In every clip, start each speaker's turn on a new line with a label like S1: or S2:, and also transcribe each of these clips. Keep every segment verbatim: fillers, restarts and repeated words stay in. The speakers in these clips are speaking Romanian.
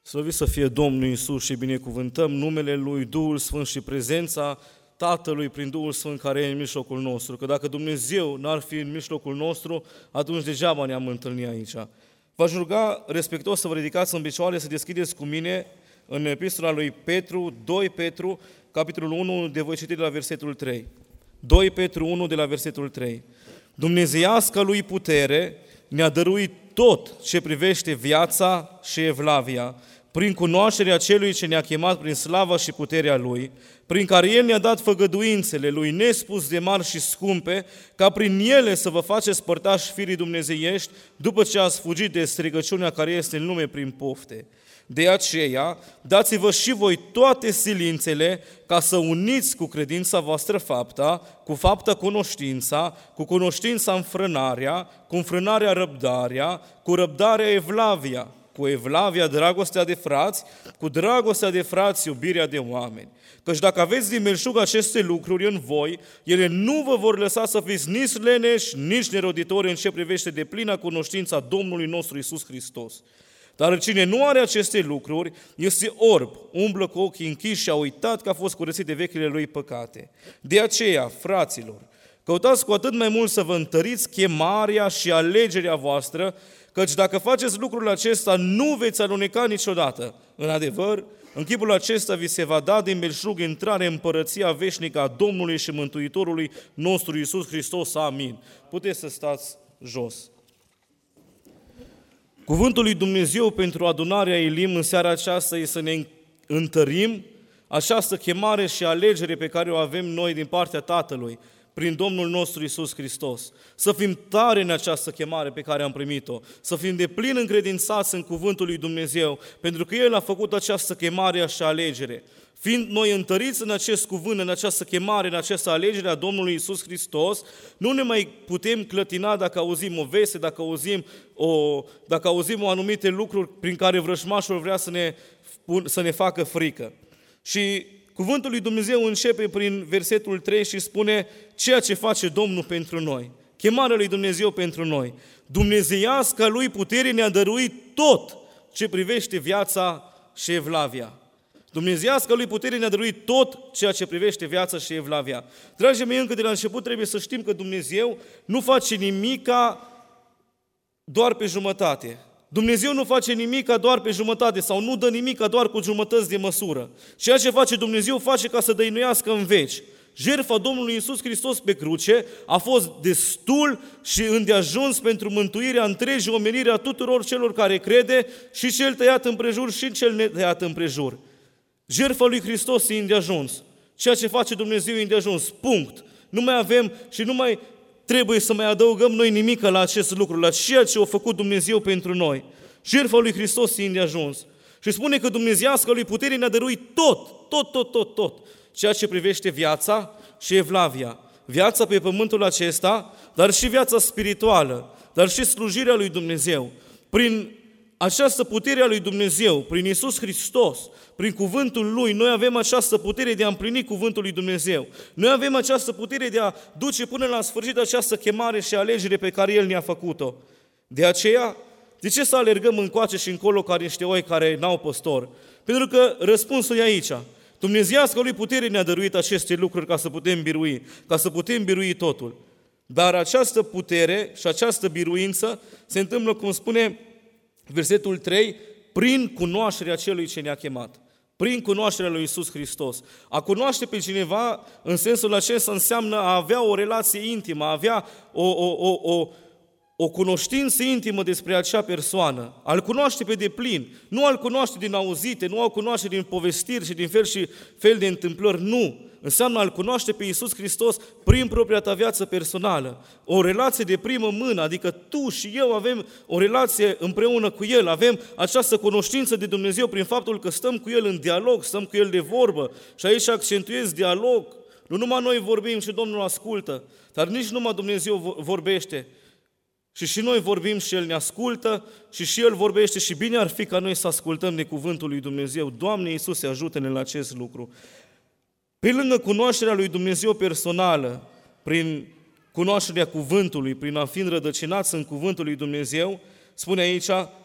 S1: Slăvit să fie Domnul Iisus și binecuvântăm numele Lui, Duhul Sfânt și prezența Tatălui prin Duhul Sfânt care e în mijlocul nostru. Că dacă Dumnezeu n-ar fi în mijlocul nostru, atunci degeaba ne-am întâlnit aici. V-aș ruga respectuos să vă ridicați în picioare, să deschideți cu mine în epistola lui Petru, doi Petru, capitolul unu, de voi citi de la versetul trei. doi Petru unu, de la versetul trei. Dumnezeiasca Lui putere ne-a dăruit tot ce privește viața și evlavia, prin cunoașterea Celui ce ne-a chemat prin slava și puterea Lui, prin care El ne-a dat făgăduințele Lui nespus de mari și scumpe, ca prin ele să vă faceți părtași firii dumnezeiești, după ce ați fugit de strigăciunea care este în lume prin pofte. De aceea, dați-vă și voi toate silințele ca să uniți cu credința voastră fapta, cu fapta cunoștința, cu cunoștința înfrânarea, cu înfrânarea răbdarea, cu răbdarea evlavia, cu evlavia dragostea de frați, cu dragostea de frați iubirea de oameni. Căci dacă aveți din belșug aceste lucruri în voi, ele nu vă vor lăsa să fiți nici leneși, nici neroditori în ce privește deplina cunoștința Domnului nostru Iisus Hristos. Dar cine nu are aceste lucruri, este orb, umblă cu ochii închiși și a uitat că a fost curățit de vechile lui păcate. De aceea, fraților, căutați cu atât mai mult să vă întăriți chemarea și alegerea voastră, căci dacă faceți lucrul acesta, nu veți aluneca niciodată. În adevăr, în chipul acesta vi se va da din belșug intrare în împărăția veșnică a Domnului și Mântuitorului nostru Iisus Hristos. Amin. Puteți să stați jos. Cuvântul lui Dumnezeu pentru adunarea Elim în seara aceasta este să ne întărim această chemare și alegere pe care o avem noi din partea Tatălui, prin Domnul nostru Iisus Hristos. Să fim tare în această chemare pe care am primit-o, să fim deplin încredințați în cuvântul lui Dumnezeu, pentru că El a făcut această chemare și alegere. Fiind noi întăriți în acest cuvânt, în această chemare, în această alegere a Domnului Iisus Hristos, nu ne mai putem clătina dacă auzim o veste, dacă auzim o, dacă auzim o anumite lucruri prin care vrăjmașul vrea să ne, să ne facă frică. Și cuvântul lui Dumnezeu începe prin versetul trei și spune ceea ce face Domnul pentru noi. Chemarea lui Dumnezeu pentru noi. Dumnezeiasca Lui putere ne-a dăruit tot ce privește viața și evlavia. Dumnezeiasca Lui putere ne-a dăruit tot ceea ce privește viața și evlavia. Dragii mei, încă de la început trebuie să știm că Dumnezeu nu face nimica doar pe jumătate. Dumnezeu nu face nimica doar pe jumătate sau nu dă nimica doar cu jumătăți de măsură. Ceea ce face Dumnezeu face ca să dăinuiască în veci. Jertfa Domnului Iisus Hristos pe cruce a fost destul și îndeajuns pentru mântuirea întregii omeniri a tuturor celor care crede, și cel tăiat împrejur și cel netăiat împrejur. Jertfa lui Hristos e îndeajuns. Ceea ce face Dumnezeu e îndeajuns. Punct. Nu mai avem și nu mai trebuie să mai adăugăm noi nimic la acest lucru, la ceea ce a făcut Dumnezeu pentru noi. Jertfa lui Hristos e îndeajuns. Și spune că Dumnezeiasca Lui putere ne-a dăruit tot, tot, tot, tot, tot, ceea ce privește viața și evlavia. Viața pe pământul acesta, dar și viața spirituală, dar și slujirea lui Dumnezeu. Prin această putere a lui Dumnezeu, prin Iisus Hristos, prin cuvântul Lui, noi avem această putere de a împlini cuvântul lui Dumnezeu. Noi avem această putere de a duce până la sfârșit această chemare și alegere pe care El ne-a făcut-o. De aceea, de ce să alergăm încoace și încolo ca niște oi care n-au păstor? Pentru că răspunsul e aici. Dumnezeiasca Lui putere ne-a dăruit aceste lucruri ca să putem birui, ca să putem birui totul. Dar această putere și această biruință se întâmplă, cum spune versetul trei, prin cunoașterea Celui ce ne-a chemat. Prin cunoașterea lui Iisus Hristos. A cunoaște pe cineva în sensul acesta înseamnă a avea o relație intimă, a avea o, o, o, o, o cunoștință intimă despre acea persoană. A-L cunoaște pe deplin. Nu a-L cunoaște din auzite, nu a-L cunoaște din povestiri și din fel și fel de întâmplări. Nu. Înseamnă a-L cunoaște pe Iisus Hristos prin propria ta viață personală. O relație de primă mână, adică tu și eu avem o relație împreună cu El, avem această cunoștință de Dumnezeu prin faptul că stăm cu El în dialog, stăm cu El de vorbă. Și aici accentuez dialog. Nu numai noi vorbim și Domnul ascultă, dar nici numai Dumnezeu vorbește. Și și noi vorbim și El ne ascultă și și El vorbește și bine ar fi ca noi să ascultăm de cuvântul lui Dumnezeu. Doamne Iisuse, ajută-ne la acest lucru. Pe lângă cunoașterea lui Dumnezeu personală, prin cunoașterea cuvântului, prin a fi înrădăcinați în cuvântul lui Dumnezeu, spune aici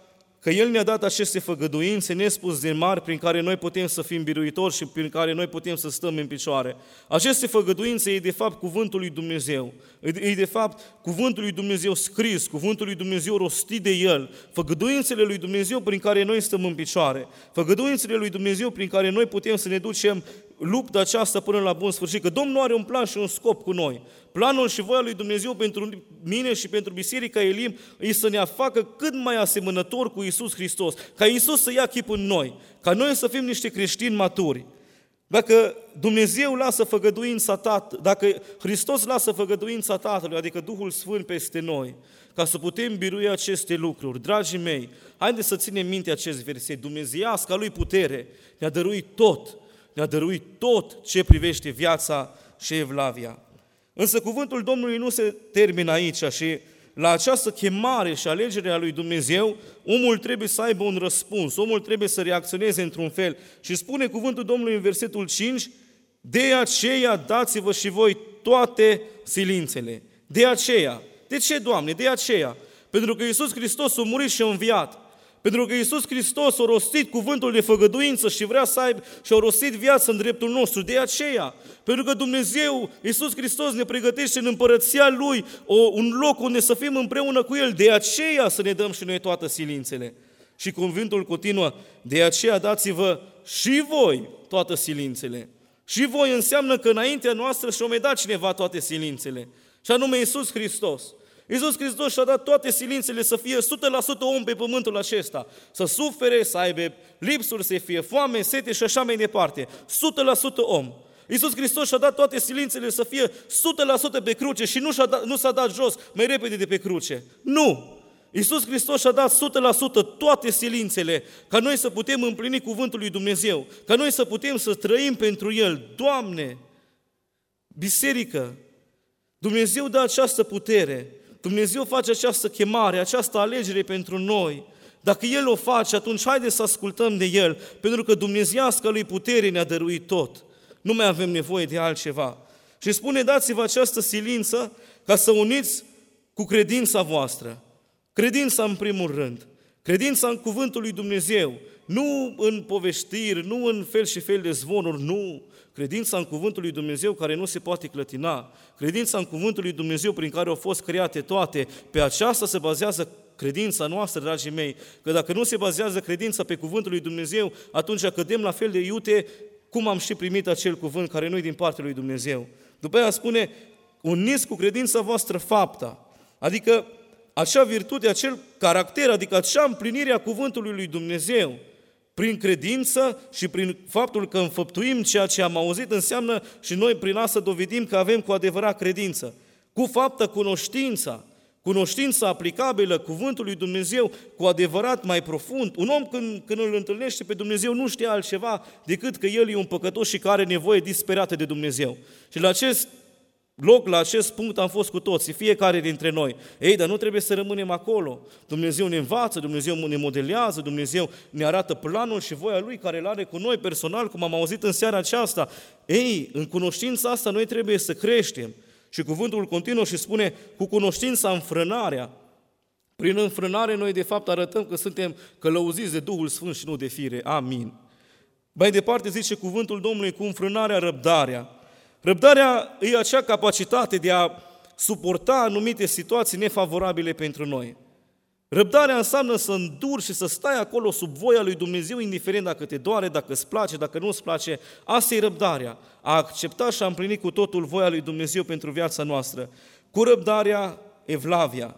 S1: că El ne-a dat aceste făgăduințe nespus de mari prin care noi putem să fim biruitori și prin care noi putem să stăm în picioare. Aceste făgăduințe e de fapt cuvântul lui Dumnezeu. E de fapt cuvântul lui Dumnezeu scris, cuvântul lui Dumnezeu rostit de El, făgăduințele lui Dumnezeu prin care noi stăm în picioare, făgăduințele lui Dumnezeu prin care noi putem să ne ducem lupta aceasta până la bun sfârșit, că Domnul are un plan și un scop cu noi. Planul și voia lui Dumnezeu pentru mine și pentru Biserica Elim e să ne facă cât mai asemănători cu Iisus Hristos, ca Iisus să ia chip în noi, ca noi să fim niște creștini maturi. Dacă Dumnezeu lasă făgăduința Tatălui, dacă Hristos lasă făgăduința Tatălui, adică Duhul Sfânt peste noi, ca să putem birui aceste lucruri, dragii mei, haideți să ținem minte acest verset, dumnezeiasca Lui putere ne-a dăruit tot, ne-a dăruit tot ce privește viața și evlavia. Însă cuvântul Domnului nu se termină aici și la această chemare și alegere a lui Dumnezeu, omul trebuie să aibă un răspuns, omul trebuie să reacționeze într-un fel. Și spune cuvântul Domnului în versetul cinci, de aceea dați-vă și voi toate silințele. De aceea. De ce, Doamne? De aceea. Pentru că Iisus Hristos a murit și a înviat. Pentru că Iisus Hristos a rostit cuvântul de făgăduință și vrea să aibă și a rostit viață în dreptul nostru. De aceea, pentru că Dumnezeu, Iisus Hristos ne pregătește în împărăția Lui o, un loc unde să fim împreună cu El. De aceea să ne dăm și noi toate silințele. Și cuvântul continuă, de aceea dați-vă și voi toate silințele. Și voi înseamnă că înaintea noastră și-o mai dat cineva toate silințele. Și anume Iisus Hristos. Iisus Hristos și-a dat toate silințele să fie o sută la sută om pe pământul acesta, să sufere, să aibă lipsuri, să fie foame, sete și așa mai departe. o sută la sută om. Iisus Hristos și-a dat toate silințele să fie o sută la sută pe cruce și nu, și-a dat, nu s-a dat jos mai repede de pe cruce. Nu! Iisus Hristos și-a dat o sută la sută toate silințele ca noi să putem împlini cuvântul lui Dumnezeu, ca noi să putem să trăim pentru El. Doamne, biserică, Dumnezeu dă această putere, Dumnezeu face această chemare, această alegere pentru noi. Dacă El o face, atunci haideți să ascultăm de El, pentru că dumnezeiasca Lui putere ne-a dăruit tot. Nu mai avem nevoie de altceva. Și spune, dați-vă această silință ca să uniți cu credința voastră. Credința în primul rând. Credința în cuvântul lui Dumnezeu. Nu în poveștiri, nu în fel și fel de zvonuri, nu. Credința în cuvântul lui Dumnezeu care nu se poate clătina. Credința în cuvântul lui Dumnezeu prin care au fost create toate. Pe aceasta se bazează credința noastră, dragii mei. Că dacă nu se bazează credința pe cuvântul lui Dumnezeu, atunci cădem la fel de iute cum am și primit acel cuvânt care nu e din partea lui Dumnezeu. După aia spune, uniți cu credința voastră fapta. Adică acea virtute, acel caracter, adică acea împlinire a cuvântului lui Dumnezeu. Prin credință și prin faptul că înfăptuim ceea ce am auzit, înseamnă și noi prin asta dovedim că avem cu adevărat credință. Cu faptă cunoștința, cunoștința aplicabilă cuvântului lui Dumnezeu cu adevărat mai profund. Un om când, când îl întâlnește pe Dumnezeu nu știe altceva decât că el e un păcătos și care are nevoie disperată de Dumnezeu. Și la acest loc, la acest punct am fost cu toții, fiecare dintre noi. Ei, dar nu trebuie să rămânem acolo. Dumnezeu ne învață, Dumnezeu ne modelează, Dumnezeu ne arată planul și voia Lui care îl are cu noi personal, cum am auzit în seara aceasta. Ei, în cunoștința asta noi trebuie să creștem. Și cuvântul continuă și spune, cu cunoștința înfrânarea. Prin înfrânare noi de fapt arătăm că suntem călăuziți de Duhul Sfânt și nu de fire. Amin. Mai departe zice cuvântul Domnului, cu înfrânarea răbdarea. Răbdarea e acea capacitate de a suporta anumite situații nefavorabile pentru noi. Răbdarea înseamnă să înduri și să stai acolo sub voia lui Dumnezeu, indiferent dacă te doare, dacă îți place, dacă nu îți place. Asta e răbdarea, a accepta și a împlini cu totul voia lui Dumnezeu pentru viața noastră. Cu răbdarea, evlavia.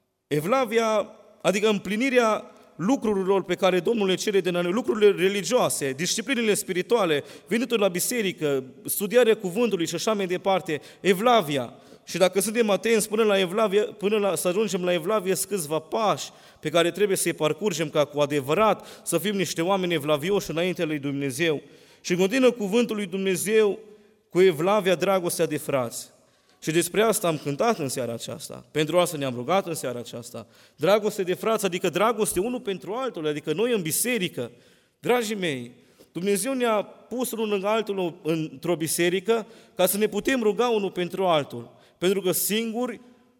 S1: Evlavia, adică împlinirea lucrurilor pe care Domnul le cere de noi, lucrurile religioase, disciplinele spirituale, venitul la biserică, studiarea cuvântului și așa mai departe, evlavia. Și dacă suntem atenți până la evlavie, până la, să ajungem la evlavie, sunt câțiva pași pe care trebuie să-i parcurgem ca cu adevărat să fim niște oameni evlavioși înaintea lui Dumnezeu. Și continuă cuvântul lui Dumnezeu cu evlavia, dragostea de frați. Și despre asta am cântat în seara aceasta. Pentru asta ne-am rugat în seara aceasta. Dragoste de frați, adică dragoste unul pentru altul, adică noi în biserică. Dragii mei, Dumnezeu ne-a pus unul lângă altul într-o biserică ca să ne putem ruga unul pentru altul. Pentru că singuri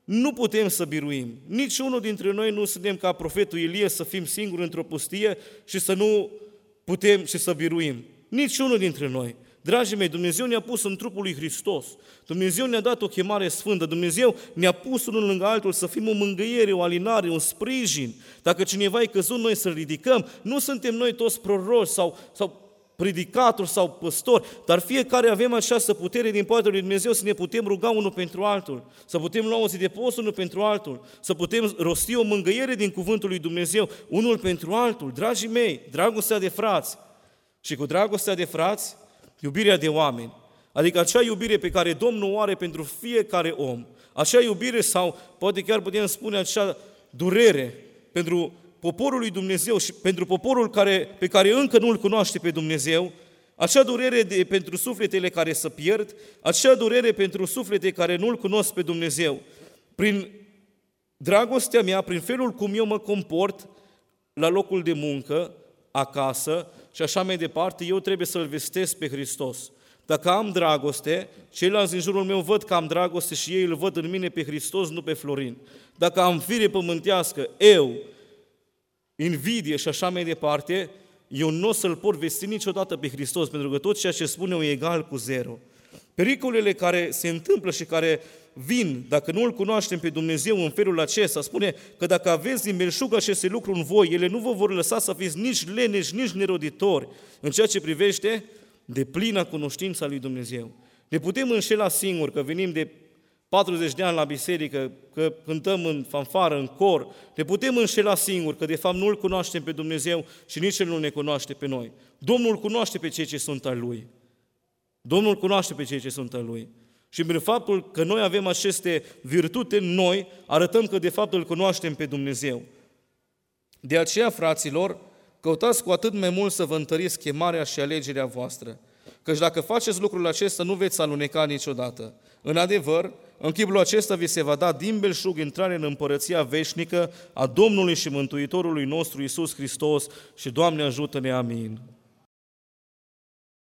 S1: nu putem să biruim. Nici unul dintre noi nu suntem ca profetul Ilie să fim singuri într-o pustie și să nu putem și să biruim. Nici unul dintre noi. Dragii mei, Dumnezeu ne-a pus în trupul lui Hristos. Dumnezeu ne-a dat o chemare sfântă. Dumnezeu ne-a pus unul lângă altul să fim o mângâiere, o alinare, un sprijin. Dacă cineva e căzut, noi să-l ridicăm. Nu suntem noi toți proroși sau, sau predicatori sau păstori, dar fiecare avem această putere din partea lui Dumnezeu să ne putem ruga unul pentru altul, să putem lua o zi de post unul pentru altul, să putem rosti o mângâiere din cuvântul lui Dumnezeu unul pentru altul. Dragii mei, dragostea de frați și cu dragostea de frați, iubirea de oameni, adică acea iubire pe care Domnul o are pentru fiecare om, acea iubire sau poate chiar putem spune acea durere pentru poporul lui Dumnezeu și pentru poporul care, pe care încă nu-L cunoaște pe Dumnezeu, acea durere de, pentru sufletele care se pierd, acea durere pentru suflete care nu-L cunosc pe Dumnezeu. Prin dragostea mea, prin felul cum eu mă comport la locul de muncă, acasă și așa mai departe, eu trebuie să-L vestesc pe Hristos. Dacă am dragoste, ceilalți din jurul meu văd că am dragoste și ei îl văd în mine pe Hristos, nu pe Florin. Dacă am fire pământească, eu, invidie și așa mai departe, eu nu o să-L pot vesti niciodată pe Hristos, pentru că tot ceea ce spune e egal cu zero. Pericolele care se întâmplă și care vin, dacă nu Îl cunoaștem pe Dumnezeu în felul acesta, spune că dacă aveți din belșug aceste lucruri în voi, ele nu vă vor lăsa să fiți nici leneși, nici neroditori, în ceea ce privește de plină cunoștința lui Dumnezeu. Ne putem înșela singuri că venim de patruzeci de ani la biserică, că cântăm în fanfară, în cor, ne putem înșela singuri că de fapt nu Îl cunoaștem pe Dumnezeu și nici El nu ne cunoaște pe noi. Domnul cunoaște pe cei ce sunt al Lui. Domnul cunoaște pe cei ce sunt al Lui. Și prin faptul că noi avem aceste virtute în noi, arătăm că de fapt Îl cunoaștem pe Dumnezeu. De aceea, fraților, căutați cu atât mai mult să vă întăriți chemarea și alegerea voastră, căci dacă faceți lucrul acesta, nu veți aluneca niciodată. În adevăr, în chipul acesta vi se va da din belșug intrare în împărăția veșnică a Domnului și Mântuitorului nostru Iisus Hristos și Doamne ajută-ne, amin.